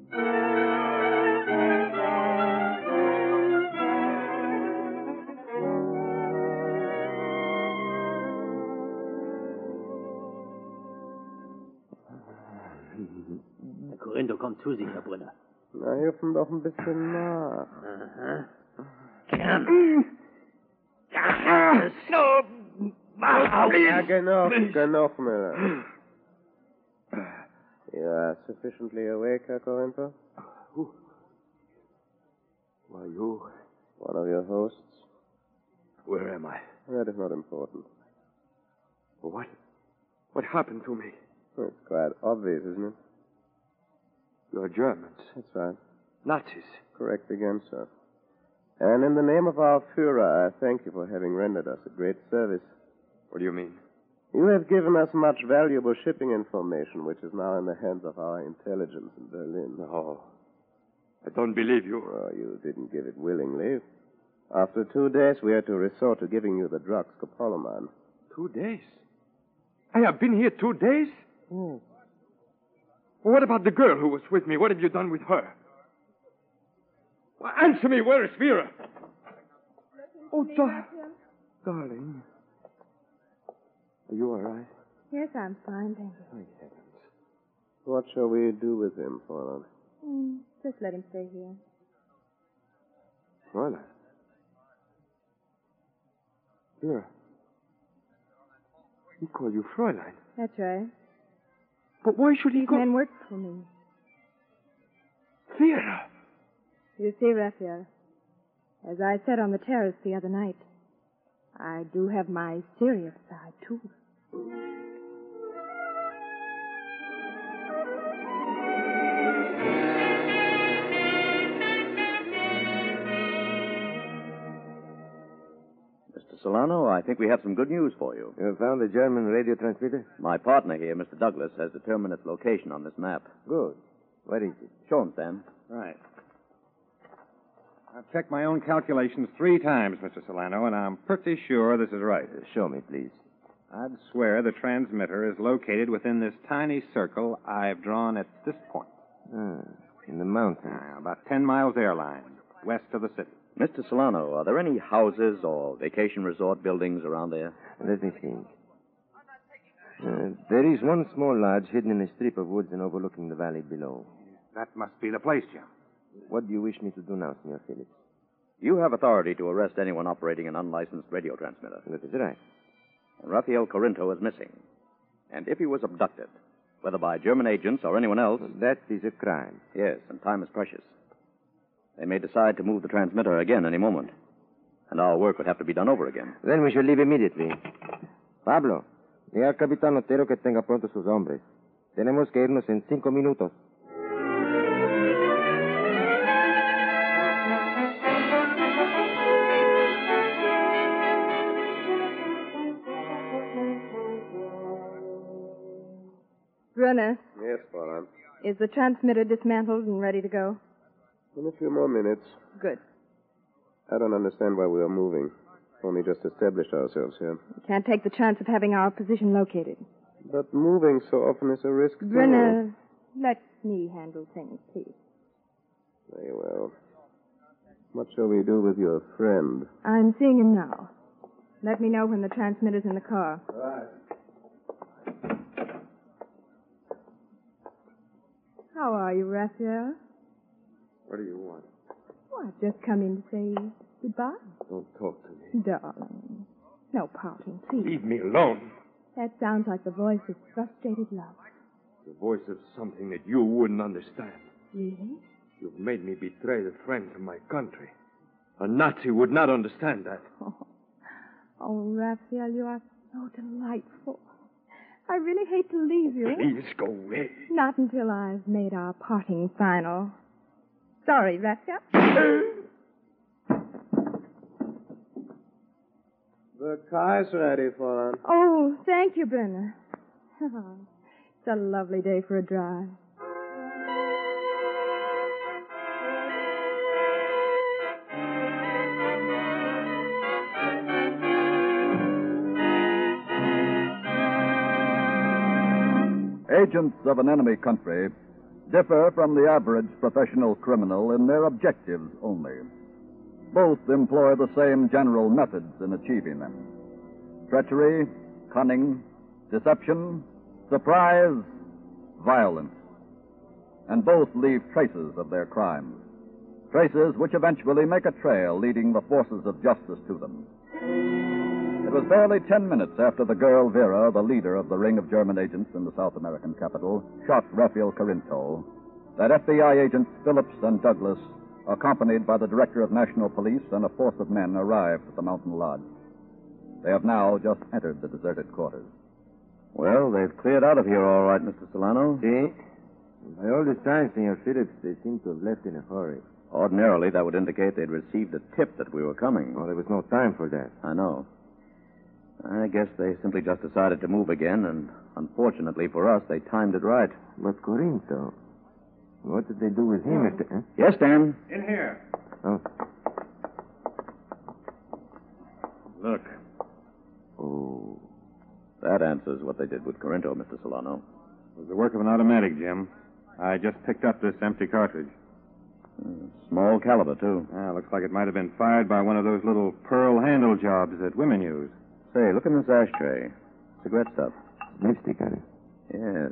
S16: Corinto kommt zu sich, Herr Brunner.
S13: Na, helfen doch ein bisschen nach.
S16: Aha. Gern. Ja, so.
S17: Ah, genug, genug, Miller. You are sufficiently awake, Herr Corinto?
S18: Who? Why, you?
S17: One of your hosts?
S18: Where am I?
S17: That is not important.
S18: What? What happened to me?
S17: It's quite obvious, isn't it?
S18: You're Germans.
S17: That's right.
S18: Nazis.
S17: Correct again, sir. And in the name of our Fuhrer, I thank you for having rendered us a great service.
S18: What do you mean?
S17: You have given us much valuable shipping information, which is now in the hands of our intelligence in Berlin.
S18: No. I don't believe you.
S17: Oh, you didn't give it willingly. After two days, we had to resort to giving you the drug, scopolamine.
S18: Two days? I have been here two days?
S17: Yes.
S18: Well, what about the girl who was with me? What have you done with her? Well, answer me. Where is Vera? Oh, da- darling. Are you all right?
S12: Yes, I'm fine, thank you.
S17: Thank heavens. What shall we do with him, Fräulein?
S12: Mm, just let him stay here.
S18: Fräulein. Vera. He called you Fräulein.
S12: That's right.
S18: But why should he
S12: These
S18: go...
S12: men work for me.
S18: Vera.
S12: You see, Raphael, as I said on the terrace the other night, I do have my serious side, too.
S15: Mister Solano, I think we have some good news for you.
S13: You found the German radio transmitter?
S15: My partner here, Mister Douglas, has determined its location on this map.
S13: Good. What is it?
S15: Show him, Stan.
S3: Right. I've checked my own calculations three times, Mister Solano, and I'm pretty sure this is right.
S13: Uh, show me, please.
S3: I'd swear the transmitter is located within this tiny circle I've drawn at this point.
S13: Ah, in the mountains.
S3: Uh, about ten miles airline, west of the city.
S15: Mister Solano, are there any houses or vacation resort buildings around there?
S13: Let me think. Uh, there is one small lodge hidden in a strip of woods and overlooking the valley below.
S3: That must be the place, Jim.
S13: What do you wish me to do now, Senor Phillips?
S15: You have authority to arrest anyone operating an unlicensed radio transmitter.
S13: That is right.
S15: And Rafael Corinto is missing. And if he was abducted, whether by German agents or anyone else...
S13: Well, that is a crime.
S15: Yes, and time is precious. They may decide to move the transmitter again any moment. And our work would have to be done over again.
S13: Then we shall leave immediately. Pablo, diga al Capitán Otero que tenga pronto sus hombres. Tenemos que irnos en cinco minutos.
S12: Brunner,
S17: Yes, Fräulein.
S12: is the transmitter dismantled and ready to go?
S17: In a few more minutes.
S12: Good.
S17: I don't understand why we are moving. Only just established ourselves here.
S12: We can't take the chance of having our position located.
S17: But moving so often is a risk, too.
S12: Brunner, let me handle things, please.
S17: Very well. What shall we do with your friend?
S12: I'm seeing him now. Let me know when the transmitter's in the car.
S17: Right.
S12: How are you, Raphael?
S18: What do you want?
S12: Oh, I've just come in to say goodbye.
S18: Don't talk to me.
S12: Darling, no pouting, please.
S18: Leave me alone.
S12: That sounds like the voice of frustrated love.
S18: The voice of something that you wouldn't understand.
S12: Really?
S18: You've made me betray the friends of my country. A Nazi would not understand that.
S12: Oh, oh Raphael, you are so delightful. I really hate to leave you.
S18: Please go away.
S12: Not until I've made our parting final. Sorry, Raphael.
S17: The car's ready, Fräulein.
S12: Oh, thank you, Brunner. It's a lovely day for a drive.
S11: Agents of an enemy country differ from the average professional criminal in their objectives only. Both employ the same general methods in achieving them: treachery, cunning, deception, surprise, violence. And both leave traces of their crimes, traces which eventually make a trail leading the forces of justice to them. It was barely ten minutes after the girl Vera, the leader of the ring of German agents in the South American capital, shot Rafael Corinto, that F B I agents Phillips and Douglas, accompanied by the director of national police and a force of men, arrived at the mountain lodge. They have now just entered the deserted quarters.
S15: Well, they've cleared out of here all right, Mister Solano.
S13: See? By all the signs, Senor Phillips, they seem to have left in a hurry.
S15: Ordinarily, that would indicate they'd received a tip that we were coming.
S13: Well, there was no time for that.
S15: I know. I guess they simply just decided to move again, and unfortunately for us, they timed it right.
S13: But Corinto, what did they do with him, Mister Huh?
S15: Yes, Dan?
S3: In here.
S13: Oh.
S3: Look.
S13: Oh.
S15: That answers what they did with Corinto, Mister Solano.
S3: It was the work of an automatic, Jim. I just picked up this empty cartridge.
S15: Mm, small caliber, too.
S3: Ah, looks like it might have been fired by one of those little pearl handle jobs that women use.
S15: Say, look in this ashtray. Cigarette stuff.
S13: Lipstick on it.
S15: Yes.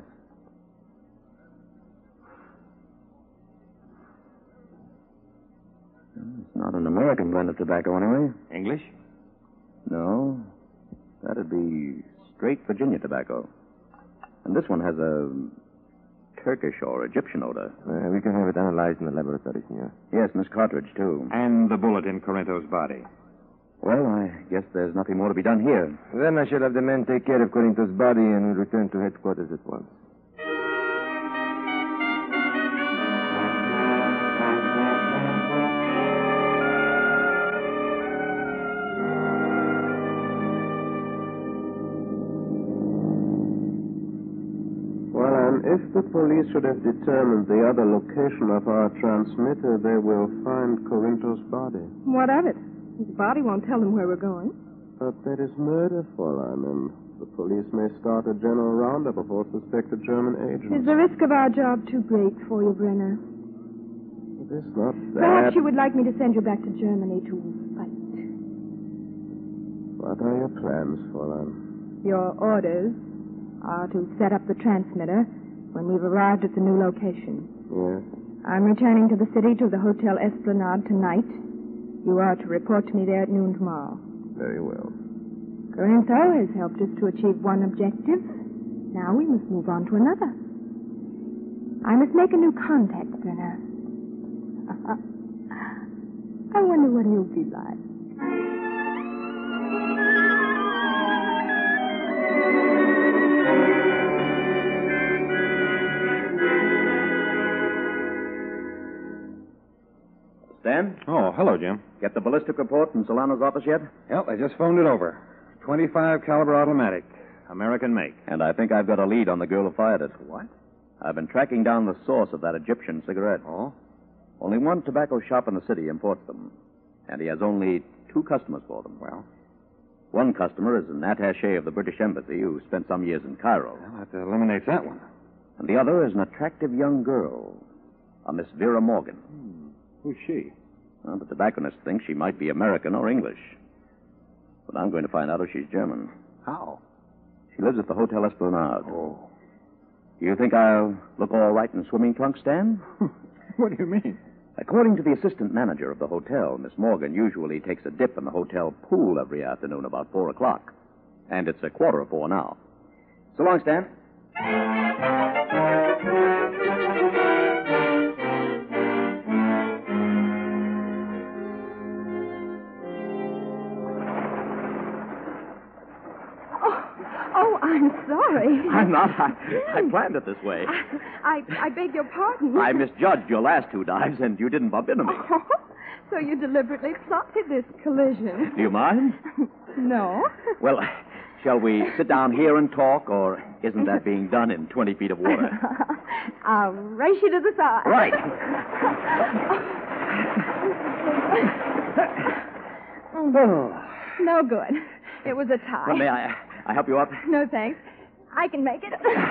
S15: It's not an American blend of tobacco, anyway.
S3: English?
S15: No. That'd be straight Virginia tobacco. And this one has a Turkish or Egyptian odor.
S13: Uh, we can have it analyzed in the laboratory, senor.
S15: Yes, and this cartridge, too.
S3: And the bullet in Corinto's body.
S15: Well, I guess there's nothing more to be done here.
S13: Then I shall have the men take care of Corinto's body and we'll return to headquarters at once.
S17: If the police should have determined the other location of our transmitter, they will find Corinto's body.
S4: What of it? His body won't tell them where we're going.
S17: But that is murder, Fräulein, and the police may start a general roundup of all suspected German agents.
S4: Is the risk of our job too great for you, Brenner?
S17: It is not that.
S4: Perhaps you would like me to send you back to Germany to fight.
S17: What are your plans, Fräulein?
S4: Your orders are to set up the transmitter when we've arrived at the new location.
S17: Yes.
S4: I'm returning to the city to the Hotel Esplanade tonight. You are to report to me there at noon tomorrow.
S17: Very well.
S4: Corinto has helped us to achieve one objective. Now we must move on to another. I must make a new contact, Brenner. I wonder what he'll be like.
S15: Dan?
S3: Oh, hello, Jim.
S15: Get the ballistic report from Solano's office yet?
S3: Yep, I just phoned it over. twenty-five caliber automatic. American make.
S15: And I think I've got a lead on the girl who fired it.
S3: What?
S15: I've been tracking down the source of that Egyptian cigarette.
S3: Oh?
S15: Only one tobacco shop in the city imports them. And he has only two customers for them.
S3: Well?
S15: One customer is an attaché of the British Embassy who spent some years in Cairo.
S3: Well, that eliminates that one.
S15: And the other is an attractive young girl, a Miss Vera Morgan.
S3: Hmm. Who's she?
S15: Well, the tobacconist thinks she might be American or English. But I'm going to find out if she's German.
S3: How?
S15: She lives at the Hotel Esplanade.
S3: Oh.
S15: Do you think I'll look all right in swimming trunks, Stan?
S3: What do you mean?
S15: According to the assistant manager of the hotel, Miss Morgan usually takes a dip in the hotel pool every afternoon about four o'clock. And it's a quarter of four now. So long, Stan.
S4: Oh, I'm sorry.
S15: I'm not. I, I planned it this way.
S4: I, I beg your pardon.
S15: I misjudged your last two dives, and you didn't bump into me.
S4: Oh, so you deliberately plotted this collision.
S15: Do you mind?
S4: No.
S15: Well, shall we sit down here and talk, or isn't that being done in twenty feet of water?
S4: I'll race you to the side.
S15: Right.
S4: Oh. No good. It was a tie.
S15: Well, may I, I help you up?
S4: No, thanks. I can make it.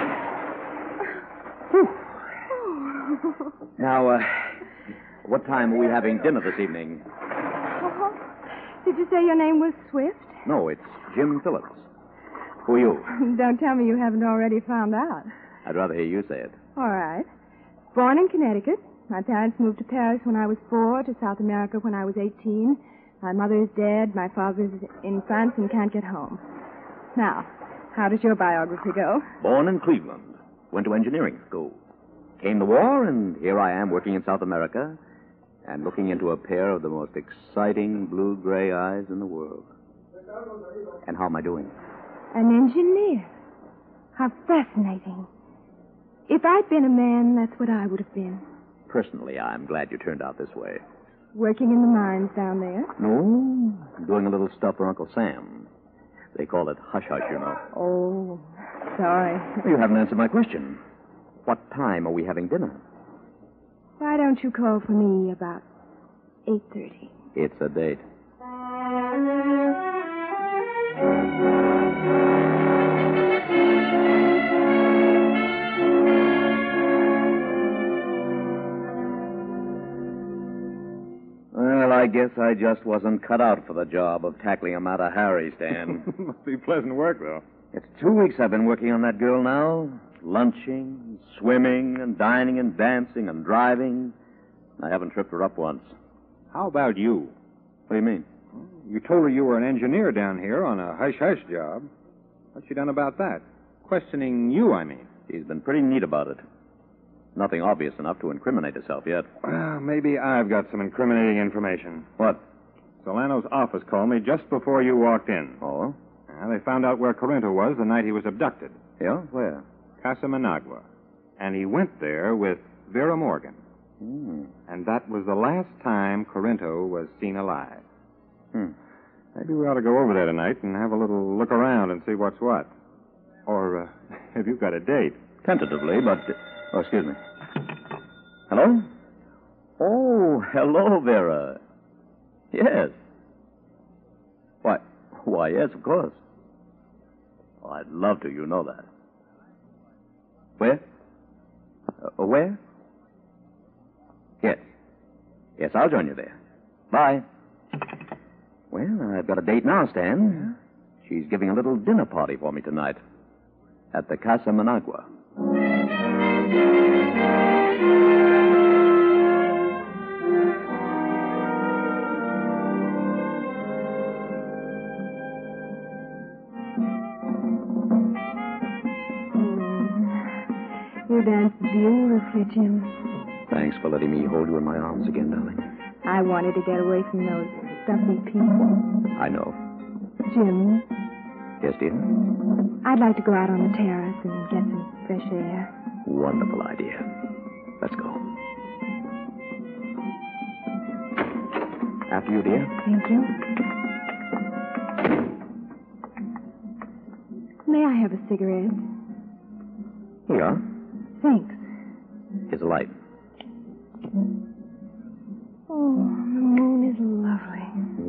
S15: Now, uh, what time are we having dinner this evening?
S4: Oh, did you say your name was Swift?
S15: No, it's Jim Phillips. Who are you?
S4: Don't tell me you haven't already found out.
S15: I'd rather hear you say it.
S4: All right. Born in Connecticut. My parents moved to Paris when I was four, to South America when I was eighteen.
S12: My mother is dead. My father's in France and can't get home. Now, how does your biography go?
S15: Born in Cleveland. Went to engineering school. Came the war, and here I am working in South America and looking into a pair of the most exciting blue-gray eyes in the world. And how am I doing?
S12: An engineer. How fascinating. If I'd been a man, that's what I would have been.
S15: Personally, I'm glad you turned out this way.
S12: Working in the mines down there?
S15: No, doing a little stuff for Uncle Sam. They call it hush-hush, you know.
S12: Oh, sorry.
S15: Well, you haven't answered my question. What time are we having dinner?
S12: Why don't you call for me about eight thirty?
S15: It's a date. Well, I guess I just wasn't cut out for the job of tackling a Mata Hari, Stan.
S3: Must be pleasant work, though.
S15: It's two weeks I've been working on that girl now. Lunching, swimming, and dining and dancing and driving. I haven't tripped her up once.
S3: How about you?
S15: What do you mean?
S3: You told her you were an engineer down here on a hush-hush job. What's she done about that? Questioning you, I mean.
S15: She's been pretty neat about it. Nothing obvious enough to incriminate herself yet.
S3: Well, maybe I've got some incriminating information.
S15: What?
S3: Solano's office called me just before you walked in.
S15: Oh?
S3: Uh, they found out where Corinto was the night he was abducted.
S15: Yeah? Where?
S3: Casa Managua. And he went there with Vera Morgan.
S15: Hmm.
S3: And that was the last time Corinto was seen alive.
S15: Hmm.
S3: Maybe we ought to go over there tonight and have a little look around and see what's what. Or uh, if you've got a date.
S15: Tentatively, but... Oh, excuse me. Hello? Oh, hello, Vera. Yes. Why, why, yes, of course. Oh, I'd love to, you know that. Where? Uh, where? Yes. Yes, I'll join you there. Bye. Well, I've got a date now, Stan. She's giving a little dinner party for me tonight at the Casa Managua.
S12: You danced beautifully, Jim.
S15: Thanks for letting me hold you in my arms again, darling.
S12: I wanted to get away from those stuffy people.
S15: I know.
S12: Jim,
S15: Yes, dear?
S12: I'd like to go out on the terrace and get some fresh air.
S15: Wonderful idea. Let's go. After you, dear.
S12: Thank you. May I have a cigarette?
S15: Here you are.
S12: Thanks.
S15: Here's a light.
S12: Oh, the moon is lovely.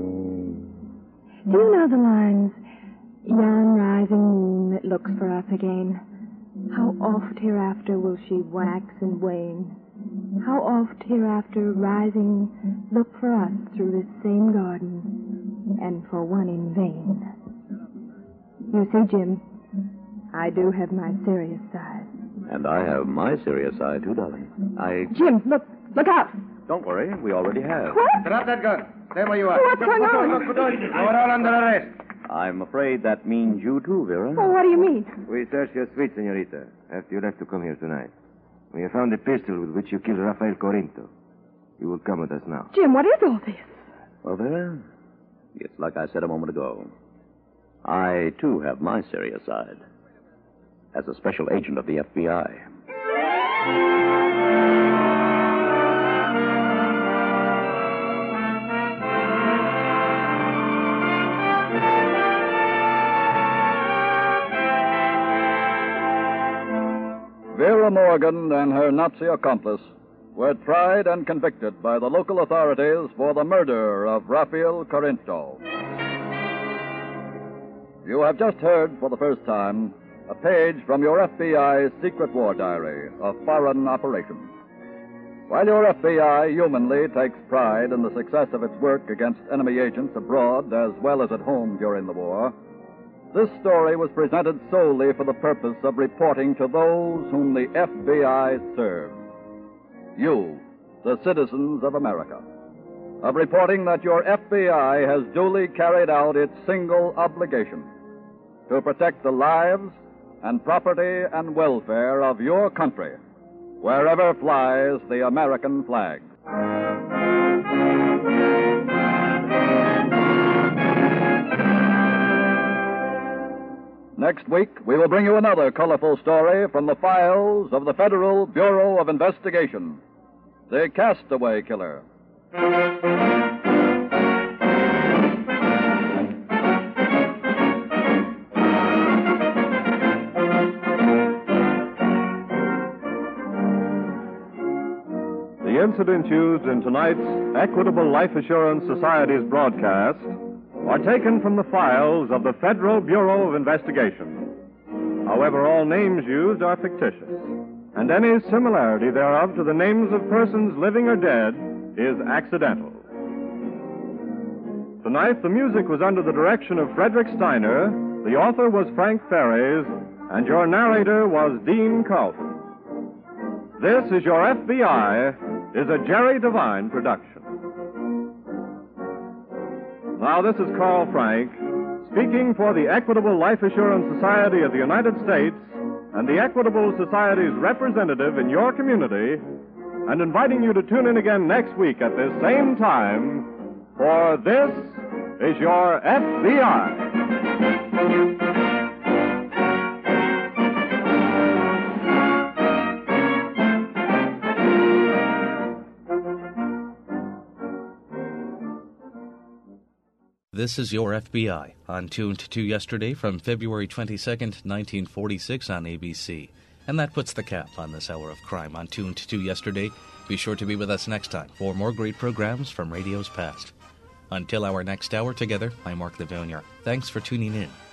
S12: Do you know the lines, yon rising moon that looks for us again? How oft hereafter will she wax and wane? How oft hereafter rising look for us through this same garden, and for one in vain? You see, Jim, I do have my serious side.
S15: And I have my serious side, too, darling. I...
S12: Jim, look, look out!
S15: Don't worry, we already have.
S12: What?
S3: Drop that gun. Stay where you are.
S12: What's going on?
S3: You're all under arrest.
S15: I'm afraid that means you, too, Vera.
S12: Oh, what do you mean?
S13: We searched your suite, senorita, after you left to come here tonight. We have found the pistol with which you killed Rafael Corinto. You will come with us now.
S12: Jim, what is all this?
S15: Well, Vera, it's like I said a moment ago. I, too, have my serious side. As a special agent of the F B I.
S11: Vera Morgan and her Nazi accomplice were tried and convicted by the local authorities for the murder of Rafael Corinto. You have just heard for the first time a page from your F B I's secret war diary of foreign operations. While your F B I humanly takes pride in the success of its work against enemy agents abroad as well as at home during the war, this story was presented solely for the purpose of reporting to those whom the F B I serves. You, the citizens of America. of reporting that your F B I has duly carried out its single obligation to protect the lives and property and welfare of your country, wherever flies the American flag. Next week, we will bring you another colorful story from the files of the Federal Bureau of Investigation, the Castaway Killer.
S10: The incidents used in tonight's Equitable Life Assurance Society's broadcast are taken from the files of the Federal Bureau of Investigation. However, all names used are fictitious, and any similarity thereof to the names of persons living or dead is accidental. Tonight, the music was under the direction of Frederick Steiner, the author was Frank Ferries, and your narrator was Dean Carlton. This is Your F B I is a Jerry Devine production. Now, this is Carl Frank, speaking for the Equitable Life Assurance Society of the United States and the Equitable Society's representative in your community, and inviting you to tune in again next week at this same time, for this is Your F B I.
S1: This is Your F B I, on Tuned to Yesterday from February twenty-second, nineteen forty-six on A B C. And that puts the cap on this hour of crime on Tuned to Yesterday. Be sure to be with us next time for more great programs from radio's past. Until our next hour together, I'm Mark Livonier. Thanks for tuning in.